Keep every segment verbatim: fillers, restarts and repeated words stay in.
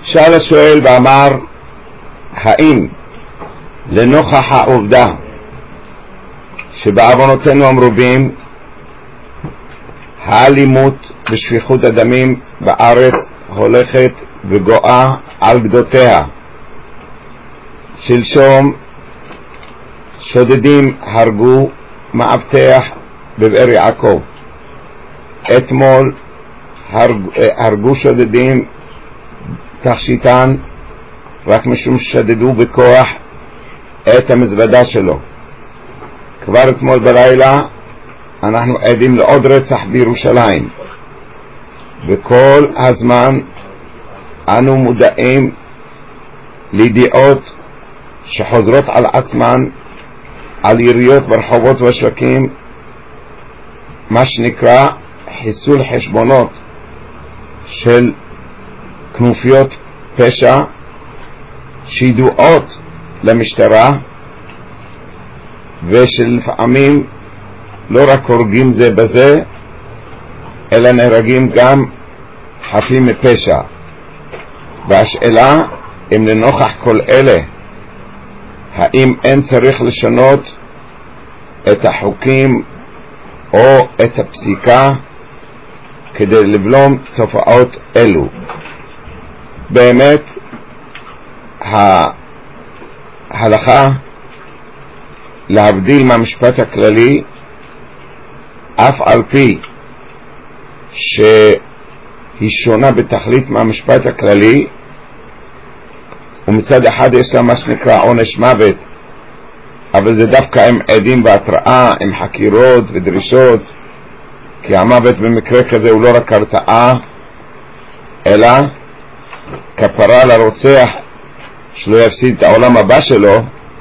שאל השואל ואמר, האם לנוכח העובדה שבעוונותינו המרובים האלימות ושפיכות הדמים בארץ הולכת וגואה על גדותיה, שלשום שודדים הרגו מאבטח בבאר יעקב, אתמול הרג, הרגו שודדים תכשיטן רק משום שדדו בכוח את המזוודה שלו. כבר אתמול בלילה אנחנו עדים לעוד רצח בירושלים, וכל הזמן אנו מודעים לידיעות שחוזרות על עצמן על יריות ברחובות ושווקים, מה שנקרא חיסול חשבונות של כנופיות פשע שידועות למשטרה, ושלפעמים לא רק הורגים זה בזה אלא נהרגים גם חפים מפשע. והשאלה אם לנוכח כל אלה האם אין צריך לשנות את החוקים או את הפסיקה כדי לבלום תופעות אלו. באמת ההלכה, להבדיל מהמשפט הכללי, אף על פי שהיא שונה בתכלית מהמשפט הכללי, ומצד אחד יש לה מה שנקרא עונש מוות, אבל זה דווקא עם עדים והתראה, עם חקירות ודרישות, כי המוות במקרה כזה הוא לא רק הרתעה אלא כפרה לרוצח שלא יפסיד את העולם הבא שלו.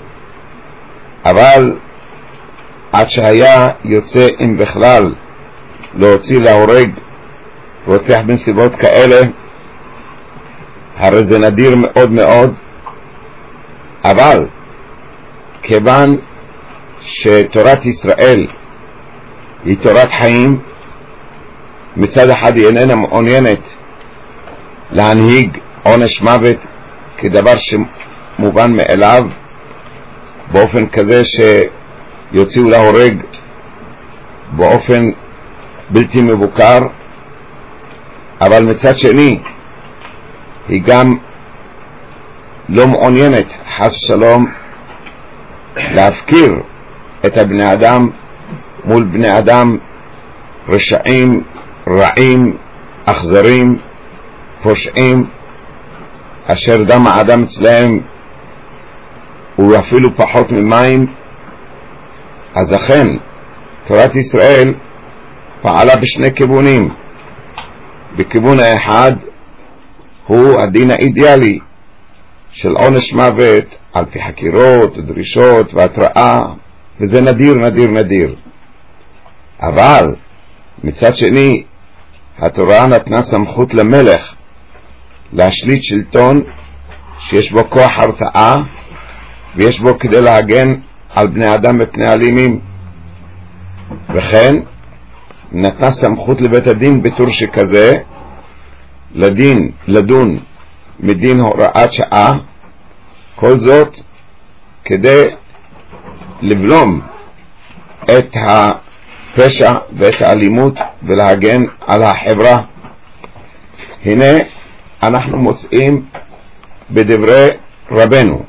אבל עד שהיה יוצא אם בכלל להוציא להורג רוצח בנסיבות כאלה, הרי זה נדיר מאוד מאוד. אבל כיוון שתורת ישראל היא תורת חיים, מצד אחד היא איננה מעוניינת להנהיג עונש מוות כדבר שמובן מאליו באופן כזה שיוציאו להורג באופן בלתי מבוקר, אבל מצד שני היא גם לא מעוניינת חס שלום להפקיר את הבני אדם מול בני אדם רשעים, רעים, אכזרים, פושעים, אשר דם האדם אצלהם הוא אפילו פחות ממים. אז לכן תורת ישראל פעלה בשני כיוונים. בכיוון האחד הוא הדין האידיאלי של עונש מוות על פי חקירות ודרישות והתראה, וזה נדיר נדיר נדיר. אבל מצד שני התורה נתנה סמכות למלך להשליט שלטון שיש בו כוח הרתעה ויש בו כדי להגן על בני אדם מפני אלימים, וכן נתנה סמכות לבית הדין בתור שכזה לדין לדון מדין הוראת שעה, כל זאת כדי לבלום את הפשע ואת האלימות ולהגן על החברה. הנה אנחנו מוצאים בדברי רבנו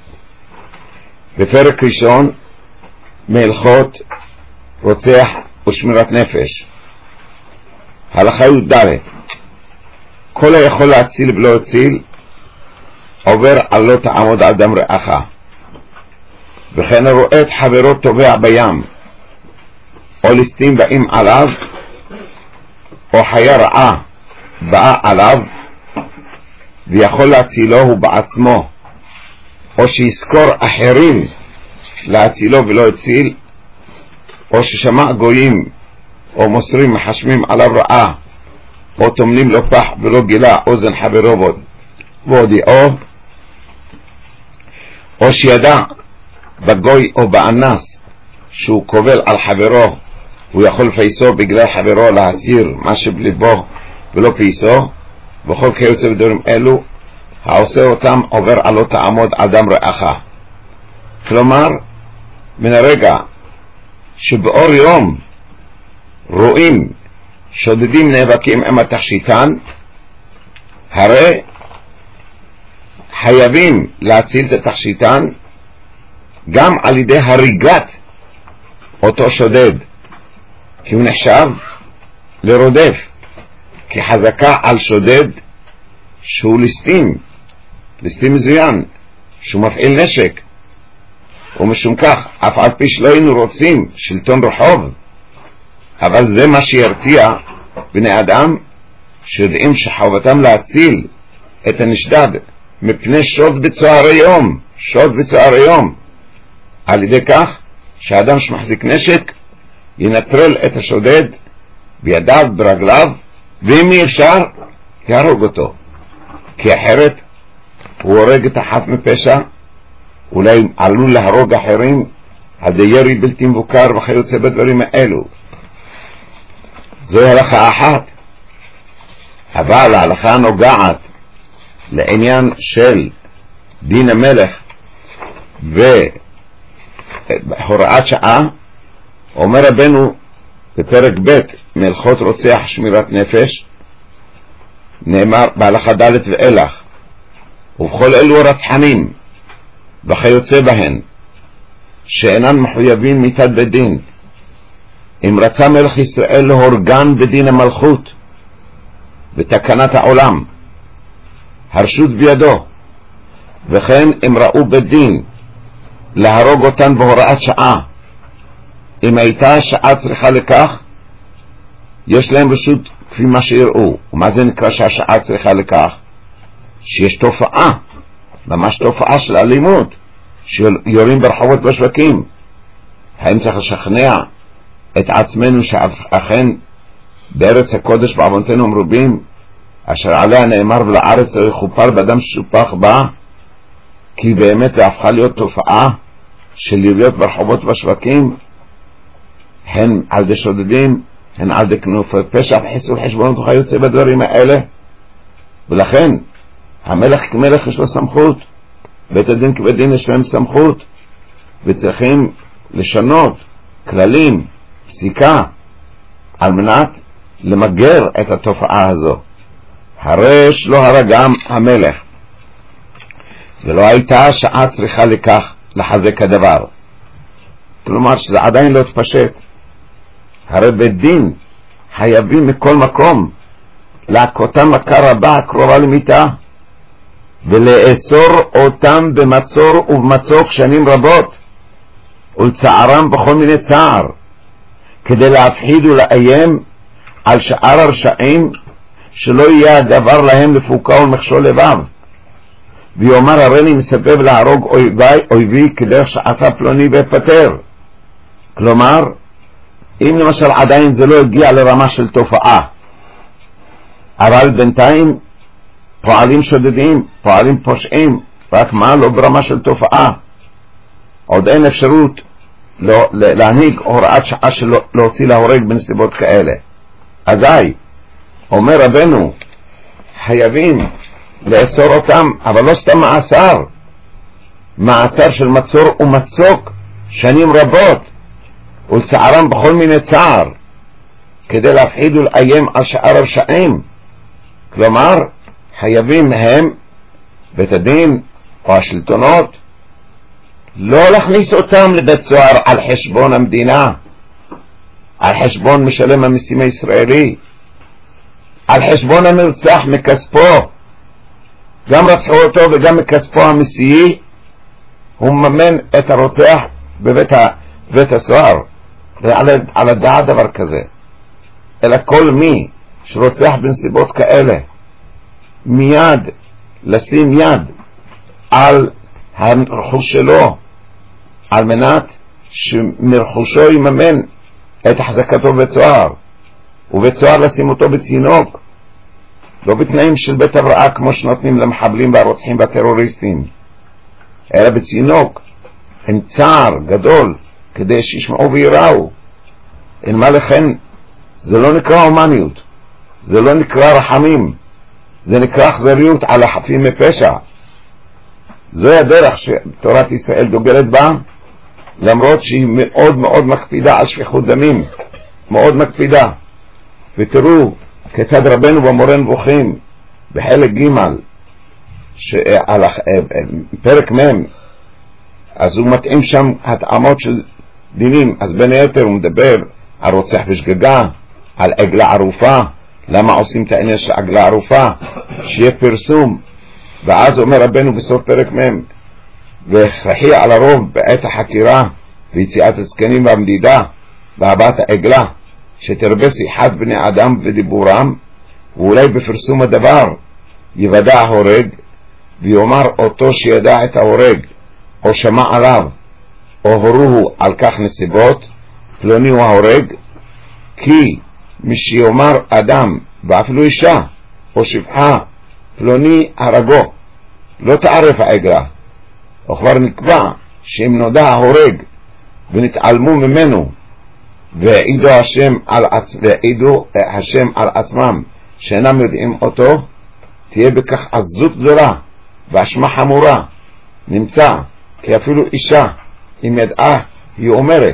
בפרק ראשון מהלכות רוצח ושמירת נפש, הלכה י"ד: כל היכול להציל ולא הציל עובר על לא תעמוד על דם רעך. וכן הרואה את חברו טובע בים או ליסטים באים עליו או חיה רעה באה עליו ויכול להצילו הוא בעצמו, או שיזכור אחרים להצילו ולא הציל, או ששמע גויים או מוסרים מחשמים עליו רעה, או תומנים לו פח ולא גילה אוזן חברו והודיעו, או שידע בגוי או באנס שהוא קובל על חברו הוא יכול לפייסו בגלל חברו להסיר מה שבליבו ולא פייסו, וכל כיוצא בדברים אלו העושה אותם עובר על לא תעמוד אדם רעך. כלומר, מן הרגע שבאור יום רואים שודדים נאבקים עם התכשיטן, הרי חייבים להציל את התכשיטן גם על ידי הריגת אותו שודד, כי הוא נחשב לרודף, כי חזקה על שודד שהוא ליסטים, ליסטים מזוין, שהוא מפעיל נשק, ומשום כך אף על פי שלא היינו רוצים שלטון רחוב, אבל זה מה שירתיע בני אדם שיודעים שחובתם להציל את הנשדד מפני שוד בצוערי יום, שוד בצוערי יום, על ידי כך שאדם שמחזיק נשק ינטרל את השודד בידיו, ברגליו, ואם אי אפשר יהרוג אותו, כי אחרת הוא הורג את החף מפשע, אולי עלול להרוג אחרים על ידי ירי בלתי מבוקר וכיוצא בדברים האלו. זו הלכה אחת, אבל ההלכה נוגעת לעניין של דין המלך והוראת שעה. אומר רבנו בפרק ב' מהלכות רוצח שמירת נפש, נאמר בהלכה ד' ואילך, ובכל אלו רצחנים וכיוצא בהן שאינן מחויבים מיתת בית דין, אם רצה מלך ישראל להורגן בדין המלכות בתקנת העולם, הרשות בידו, וכן אם ראו בית דין להרוג אותן בהוראת שעה, אם הייתה השעה צריכה לכך, יש להם רשות כפי מה שיראו. ומה זה נקרא שהשעה צריכה לכך? שיש תופעה, ממש תופעה של אלימות, שיורים ברחובות בשווקים. האם צריך לשכנע את עצמנו שאכן בארץ הקודש בעוונותינו מרובים, אשר עליה נאמר ולארץ לא יכופר באדם ששופח בה, כי באמת זה הפכה להיות תופעה של יריות ברחובות בשווקים, הן על די שודדים, הן על די כנופי פשע וחיסול חשבונות וכיוצא בדברים האלה. ולכן המלך כמלך יש לו סמכות, בית הדין כבית דין יש להם סמכות, וצריכים לשנות כללים, פסיקה, על מנת למגר את התופעה הזו. הרי שלא הרגם המלך, ולא הייתה שעה צריכה לכך לחזק הדבר, כלומר שזה עדיין לא תפשט. הרי בית דין חייבים מכל מקום להכותם מכה רבה קרובה למיתה, ולאסור אותם במצור ובמצוק שנים רבות, ולצערם בכל מיני צער, כדי להפחיד ולאיים על שאר הרשעים, שלא יהיה הדבר להם לפוקה ולמכשול לבב, ויאמר הריני מסבב להרוג אויבי, אויבי כדרך שעשה פלוני ופטר. כלומר, אם למשל עדיין זה לא הגיע לרמה של תופעה, אבל בינתיים פועלים שודדים, פועלים פושעים, רק מה? לא ברמה של תופעה, עוד אין אפשרות לא, להנהיג הוראת שעה של להוציא להורג בנסיבות כאלה. אזי אומר רבנו חייבים לאסור אותם, אבל לא סתם מאסר, מאסר של מצור ומצוק שנים רבות, ולצערם בכל מיני צער, כדי להפחיד ולאיים על שאר הרשעים. כלומר חייבים הם בית הדין או השלטונות לא להכניס אותם לבית סוהר על חשבון המדינה, על חשבון משלם המסים הישראלי, על חשבון המרצח מכספו, גם רצחו אותו וגם מכספו המסיעי הוא מממן את הרוצח בבית, בבית הסוהר. ועל על הדעת דבר כזה, אלא כל מי שרוצח בנסיבות כאלה מיד לשים יד על הרכוש שלו, על מנת שמרכושו יממן את החזקתו בבית סוהר, ובית סוהר לשים אותו בצינוק, לא בתנאים של בית הבראה כמו שנותנים למחבלים והרוצחים והטרוריסטים, אלא בצינוק עם צער גדול, כדי שישמעו ויראו. אין מה לכן, זה לא נקרא הומניות, זה לא נקרא רחמים, זה נקרא אכזריות על החפים מפשע. זו הדרך שתורת ישראל דוגלת בה, למרות שהיא מאוד מאוד מקפידה על שפיכות דמים, מאוד מקפידה. ותראו כיצד רבנו במורה נבוכים בחלק ג' על פרק מ', אז הוא מתאים שם התאמות של דינים. אז בין היתר הוא מדבר על רוצח בשגגה, על עגלה ערופה, למה עושים את העניין של עגלה ערופה, שיהיה פרסום. ואז אומר רבנו בסוף פרק מ', והכרחי על הרוב בעת החקירה ויציאת הזקנים והמדידה והבאת העגלה, שתרבה שיחת בני אדם ודיבורם, ואולי בפרסום הדבר יוודע ההורג, ויאמר אותו שידע את ההורג או שמע עליו או הורוהו על כך נסיבות, פלוני הוא ההורג. כי מי שיאמר אדם ואפילו אישה או שפחה פלוני הרגו, לא תערף העגלה, וכבר נקבע שאם נודע ההורג ונתעלמו ממנו והעידו השם על, עצ... והעידו השם על עצמם שאינם יודעים אותו, תהיה בכך עזות גדולה ואשמה חמורה. נמצא כי אפילו אישה אם ידעה היא אומרת,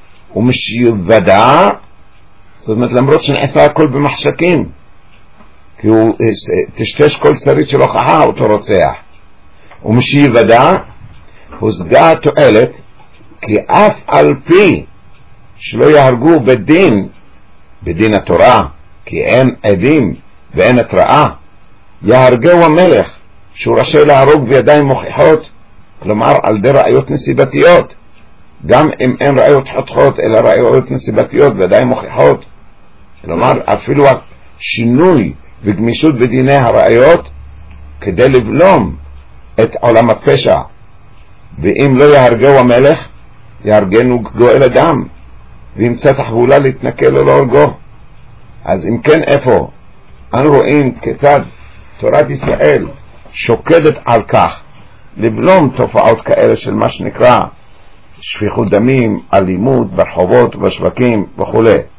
ומשיוודע, זאת אומרת למרות שנעשה הכל במחשכים, כי הוא תשתש כל שרית של הוכחה אותו רוצח, ומשיוודע הושגה התועלת, כי אף על פי שלא יהרגו בדין, בדין התורה, כי אין עדים ואין התראה, יהרגהו המלך שהוא רשאי להרוג בידיים מוכיחות, כלומר על די ראיות נסיבתיות, גם אם אין ראיות חותכות אלא ראיות נסיבתיות בידיים מוכיחות, כלומר אפילו השינוי וגמישות בדיני הראיות כדי לבלום את עולם הפשע. ואם לא יהרגהו המלך יהרגנו גואל אדם, וימצא תחבולה להתנקל או לא הרגו. אז אם כן, איפה אנו רואים כיצד תורת ישראל שוקדת על כך לבלום תופעות כאלה של מה שנקרא שפיכות דמים, אלימות ברחובות ובשווקים וכו'.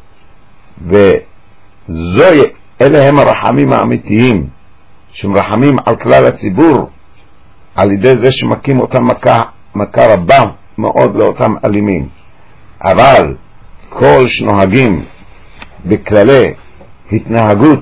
וזו אלה הם הרחמים האמיתיים שמרחמים על כלל הציבור, על ידי זה שמקים אותם מכה, מכה רבה מאוד לאותם אלימים. אבל כל שנוהגים בכללי התנהגות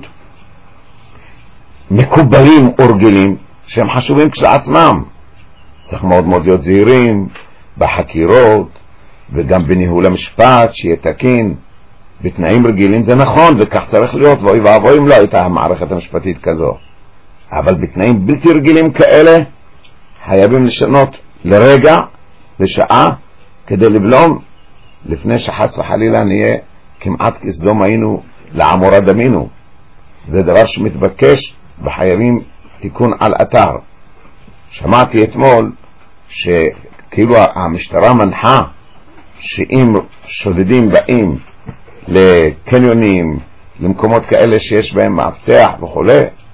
מקובלים ורגילים שהם חשובים כשלעצמם, צריך מאוד מאוד להיות זהירים בחקירות וגם בניהול המשפט שיהיה תקין בתנאים רגילים. זה נכון וכך צריך להיות, ואוי ואבוי אם לא הייתה המערכת המשפטית כזו, אבל בתנאים בלתי רגילים כאלה חייבים לשנות לרגע, לשעה, כדי לבלום, לפני שחס וחלילה נהיה כמעט כסדום היינו לעמורה דמינו. זה דבר שמתבקש וחייבים תיקון על אתר. שמעתי אתמול שכאילו המשטרה מנחה שאם שודדים באים לקניונים, למקומות כאלה שיש בהם מאבטח וכו',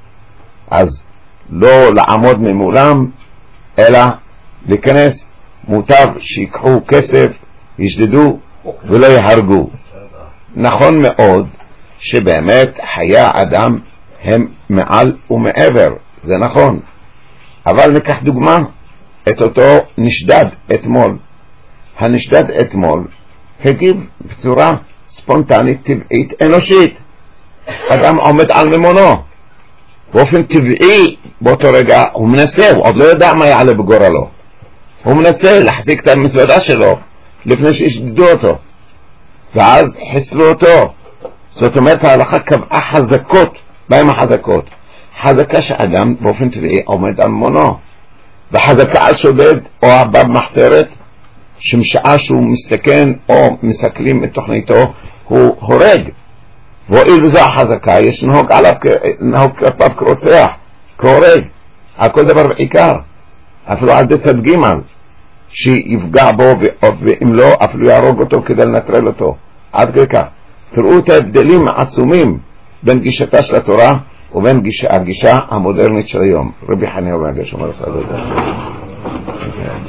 אז לא לעמוד ממולם אלא להיכנס. מוטב שיקחו כסף, ישדדו ולא יהרגו. נכון מאוד שבאמת חיי האדם הם מעל ומעבר, זה נכון. אבל ניקח דוגמה את אותו נשדד אתמול. הנשדד אתמול הגיב בצורה ספונטנית, טבעית, אנושית. אדם עומד על ממונו באופן טבעי, באותו רגע הוא מנסה, הוא עוד לא יודע מה יעלה בגורלו, הוא מנסה להחזיק את המזוודה שלו לפני שישדדו אותו, ואז חיסלו אותו. זאת אומרת ההלכה קבעה חזקות. בהם החזקות? חזקה שאדם באופן טבעי עומד על ממונו, וחזקה על שודד או הבא במחתרת שמשעה שהוא מסתכן או מסכלים את תוכניתו הוא הורג. ואילו זו החזקה, יש נהוג עליו, נהוג כלפיו כרוצח, כהורג, על כל דבר בעיקר, אפילו על די צד ג' שיפגע בו, ואם לא אפילו יהרוג אותו כדי לנטרל אותו. עד כדי כך תראו את ההבדלים העצומים בין גישתה של התורה ובין גישה, הגישה המודרנית של היום. רבי חנינא בן עקשיא אומר